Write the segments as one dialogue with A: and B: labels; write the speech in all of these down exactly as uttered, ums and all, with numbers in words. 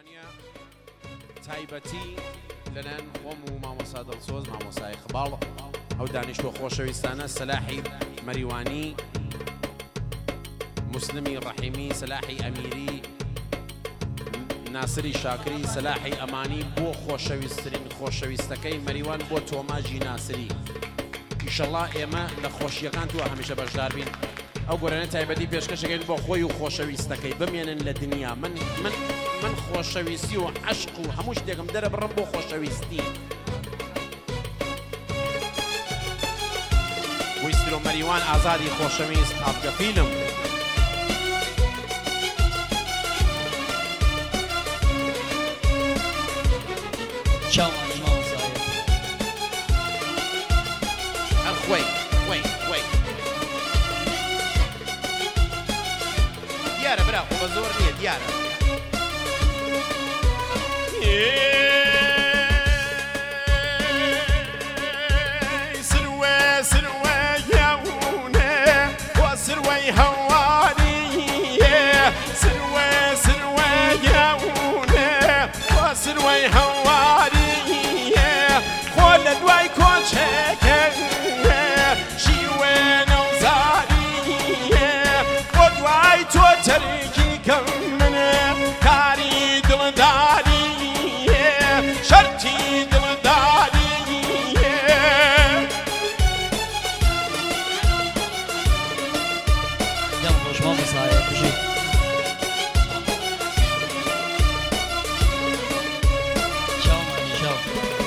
A: تایبەتی لەلایەن خۆم و مامۆستا دڵسۆز مامۆستای خباڵ ئەو دانیشتووە خۆشەویستانە سەلاحی مەریوانی، مسلمی ڕەحیمی، سەلاحی ئەمیری، ناسری شاکری، سەلاحی ئەمانی بۆ خۆشەویستترین خۆشەویستەکەی مەریوان بۆ تۆماژی ناسری. ئیشەڵڵا ئێمە لە خۆشیەکان تووە هەمیشە بەشدار بین. ئەو گۆرانە تایبەتی پێشکەشەکەین بۆ خۆی و خۆشەویستەکەی بمێنن لە دنیا. من من من خۆشەویستی و عەشق و هەموو شتێکم دەرە بڕم بۆ خۆشەویستی. ویستر و مەریوان ئازادی خۆشەویست ئابگەفیلم.
B: چاوانی ماوەزایە
A: هەر خۆی خۆی خۆی دیارە برا خۆ بە زۆر نییە دیارە.
C: سروێ سروێ یاونێ وە سروەی هەواریە سروێ سروێ یاونێ وە سروەی هەواریە خۆ لە دوای کۆچێکە شیوێ نەوزاریە بۆ دوای تۆ تەرێکی کەم منێ کاری دڵداریە شەرتی دڵداریە
B: دەم خۆش ماوەزایە بژی چاوانی چاو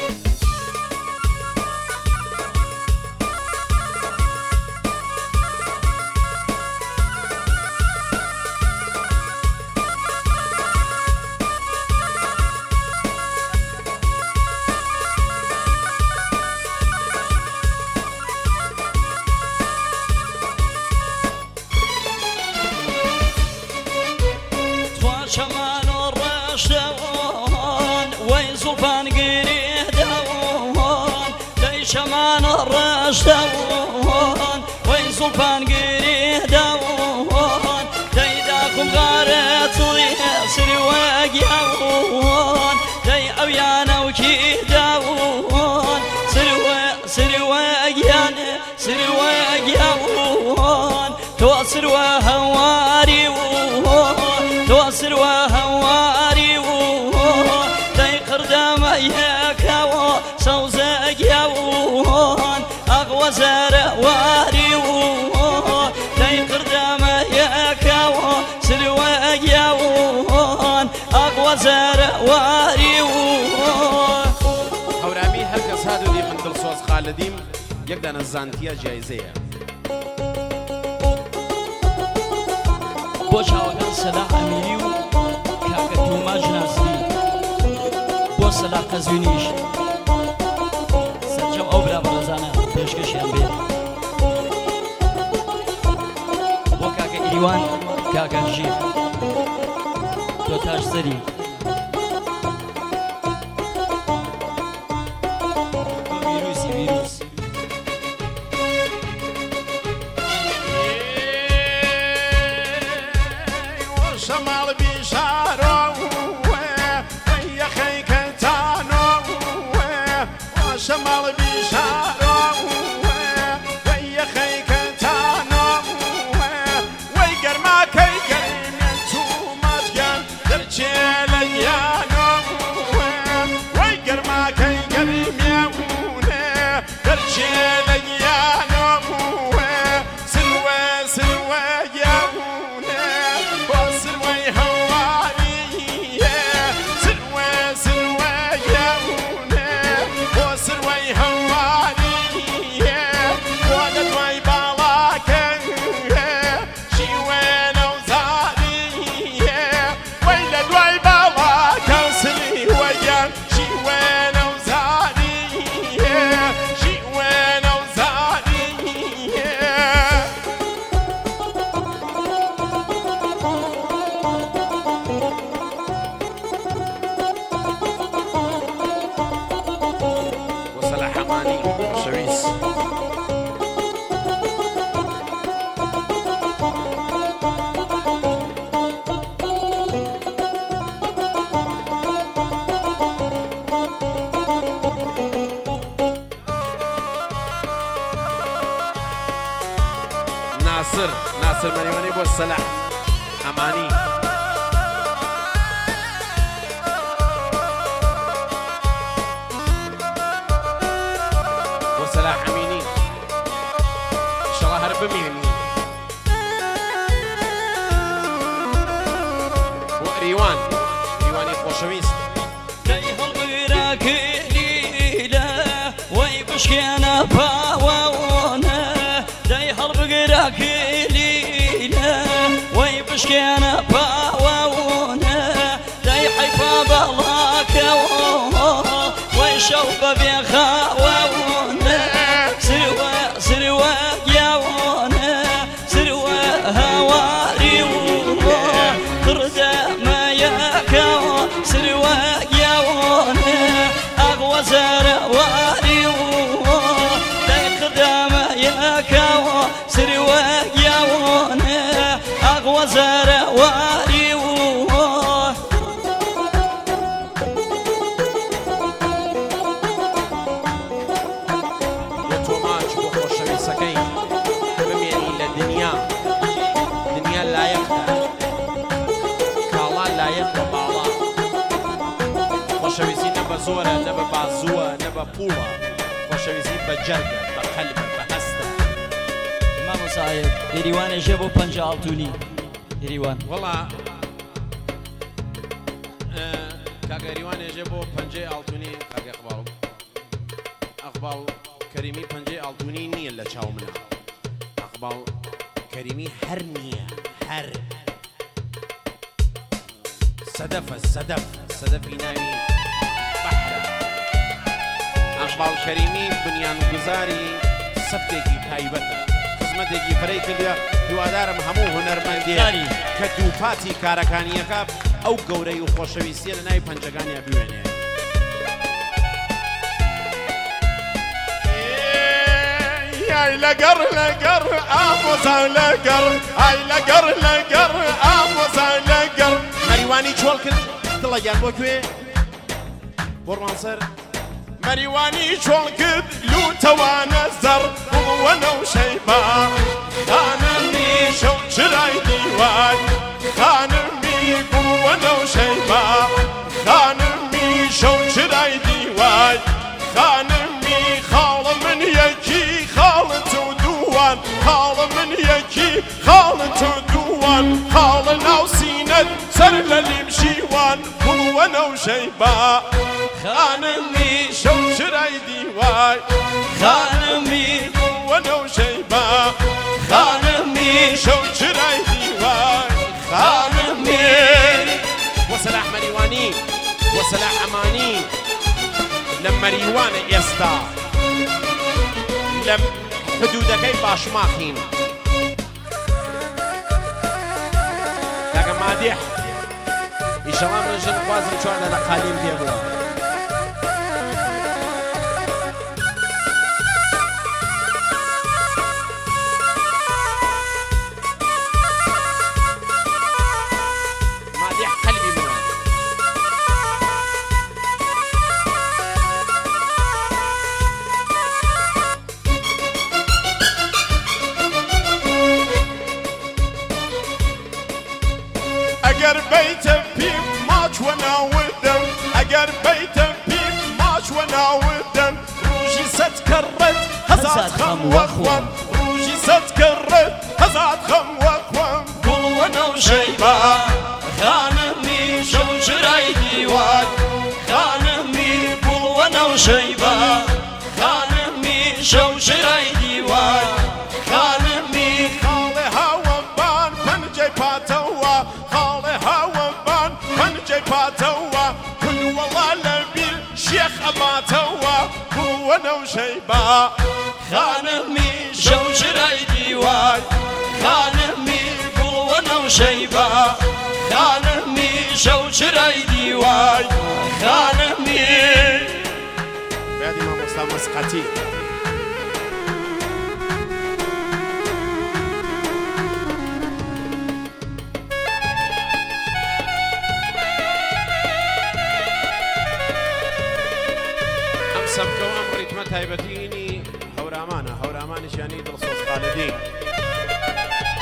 B: شمان الرشدون وين زلفان قريدون داي شمان الرشدون وين زلفان قريدون داي داكم غارت سري واقيون داي اويانا وكيدون سري سري واقيان سري واقيون توصل وهواري توصل وهواري داي قردام ياكاو سوزاق ياون اغوى زرواري داي قردام ياكاو سلواق ياون اغوى زرواري
A: هەورامی هەر کەس هاتووی من دڵسۆز خالدیم یەک دانە زانتیە جایزەیە.
B: بۆ چاوەکان سەلاح ئەمیری و کاکە تۆماژ ناسری بۆ سەلاح قەزوینیش سەرجەم ئەو برا بەڕێزانە پێشکەشیان بێت بۆ کاکە ئیریوان کاکە ژیر تۆ تاش سەری تۆ ڤیروسی ڤیروس
C: شمال بشارو ويا كتانو شمال بشارو ويا كتانو ويقر ما كيقر من تو ماتقان درجيل
A: ناصر ناصر مەریوانی بۆ سەلاح ئەمانی بۆ سەلاح ئەمینی ئینشەڵا هەر بمێنی بۆ ریوان ریوانی خۆشەویست
B: بشكينا باوانا داي هرب قراك ليلة وي بشكينا باوانا داي حيفا بلاك وي شوف بخاوانا سروا سروا ياوانا سروا هواري ترد ما يكاو سروا ياوانا أغوى زرواري سروا ياوانا أغوى زرواري
A: وتوماج بۆ خۆشەویستەکەی بمێنی لە دنیا دنیا لایەقتە کاڵان لایەق بە باڵا خۆشەویستی نە بە زۆرە نە بە بازووە نە بە پوڵە خۆشەویستی بە جەرگە بە قەلبە بە هەستە
B: مامۆ سایب ئێریوانێژێ بۆ پەنجە ئاڵتوونی ئێریوان
A: وەڵا کاکە ئێریوانێژێ بۆ پەنجەی ئاڵتوونی کاکە ئەقباڵ ئەقباڵ کەریمی پەنجەی ئاڵتوونی نییە لە چاو منە ئەقباڵ کەریمی هەر نییە هەر سەدەفە سەدەف سەدەفی ناوی بەحرە ئەقباڵ کەریمی بنیانگوزاری سەفتێکی تایبەتە خزمەتێکی پرەی کردووە هیوادارم هەموو هونەرمەندێک کە دووپاتی کارەکانیەکە ئەو گەورەی و خۆشەویستیە لە ناوی پەنجەکانیان بوێنێ
C: ئای لەگەڕ لەگەڕ ئامۆزا لەگەڕ ئای لەگەڕ لەگەڕ ئامۆزا لەگەڕ
A: مەریوانی چۆڵ کرد دڵەگیان بۆ کوێ بۆ ڕوانسەر
C: مەریوانی چۆڵ کرد لوتەوانە زەڕ بووە نەو شەیبا خانمی شەو چرای دیوار خانمی بووە نەو شەیبا خانمی شەو چرای دیوار خانمی خاڵە من یەکی خاڵت و دووان خاڵە من یەکی خاڵت و دووان خاڵە ناو سینەت سەر لە لیم شیوان بووە نەو شەیبا خانمی شەو چرای دیوار خانمی بووە نەو شەیبا خانمی شەو چرای دیوار خانمی
A: وەسەلاح مەریوانی وەسەلاح ئەمانی لە مەریوانە ئێستا لە حدودەکەی باشماخین کاکە مادیح ئیشەڵا من ژن خوازم چوارە لە قالیم پێ بووە مادیح قەلبی منە
C: ئەگەر بەیتە پیم ماچوە ناودەم ئەگەر بەیتە پیم ماچوە ناودەم ڕۆژی سەد کەڕەت هەزات خەم وەخوەم ڕۆژی سەد کەڕەت هەزات خەم وەخوەم گوڵوە نەو شەیبا خانمی شەو چرای دیوار خانمی گوڵوە نەو شەیبا خانمی شەو چرای دیوار خانمی خاڵێ هاوەبان پەنجەی پاتەوە خاڵێ هاوەبان پەنجەی پاتەوە کولوەڵا لەبیر شێخ ئەماتەوە بووە نەو شەیبا خانمی شەو چرای دیوار خانمی بووە نەو شەیبا خانمی شەو چرای دیوار خانمی
A: بیادی مامۆستا مەسقەتی سەبکە و ئەم ڕیتمە تایبەتینی هەورامانە هەورامانیش یانی دڵسۆز خالدی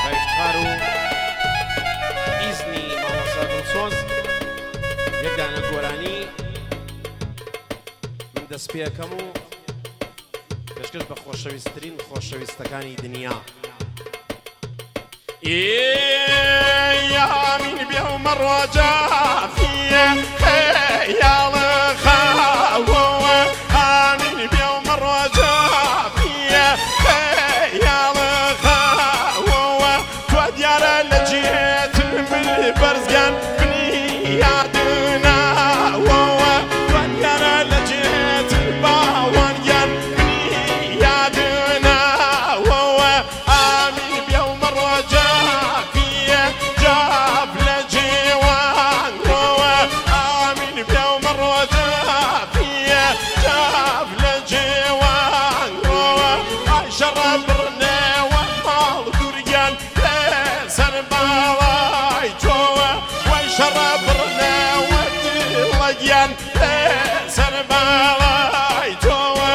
A: یەکدانە گۆرانی من دەست پێەکەم و پێشکەش بە خۆشەویستترین خۆشەویستەکانی دنیا
C: يامين بيوم الرجافية يا الخاوة آمين بيوم الرجافية يا الخاوة توديار لجيت من برزقان بنيادنا ووا توديار لجيت باوانيان بنيادنا ووا آمين بيوم الرجافية جاب لجيوان ووا آمين بيوم الرجافية جاب لجيوان ووا عشرة برنا ومال دوريان لسر بالاي جوا وعشرة برنا ودليان لسر بالاي جوا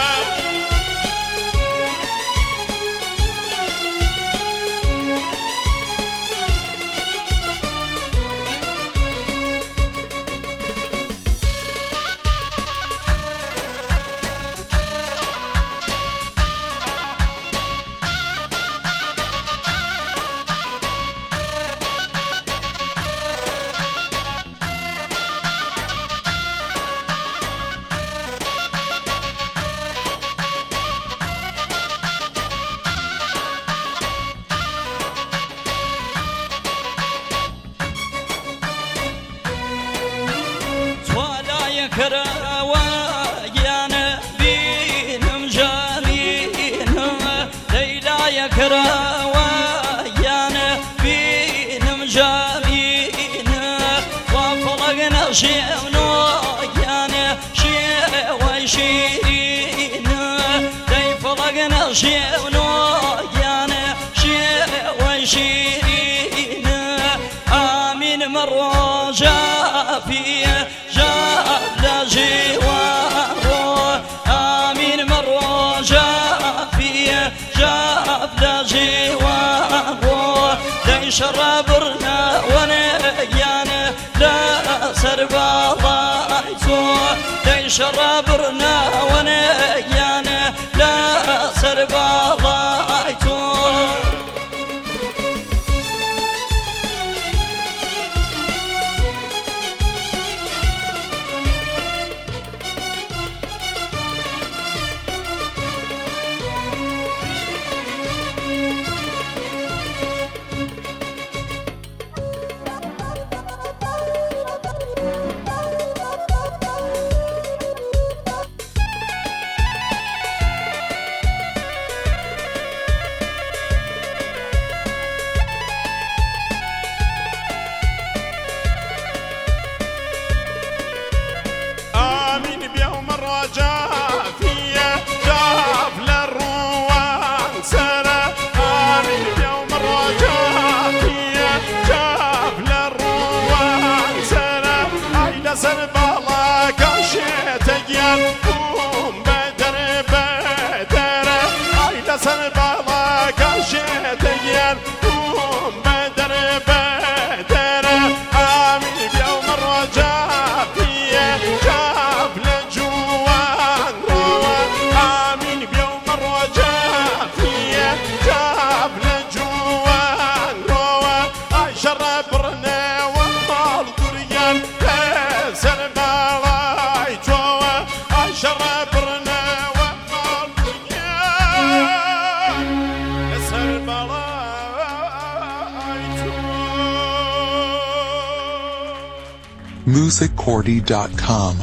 B: كراوة يا نبينا مجانينا ليلى يا كراوة يا نبينا مجانينا وفرقنا شيئنا يا نشيء وشيرينا لي فرقنا شيئنا يا نشيء وشيرينا آمين مرة جافية جواره آمين مرة جافية جاب لجواره لي شربرنا ونيانا لا سربالايتو لي شربرنا ونيانا لا سربالايتو
D: music cordy dot com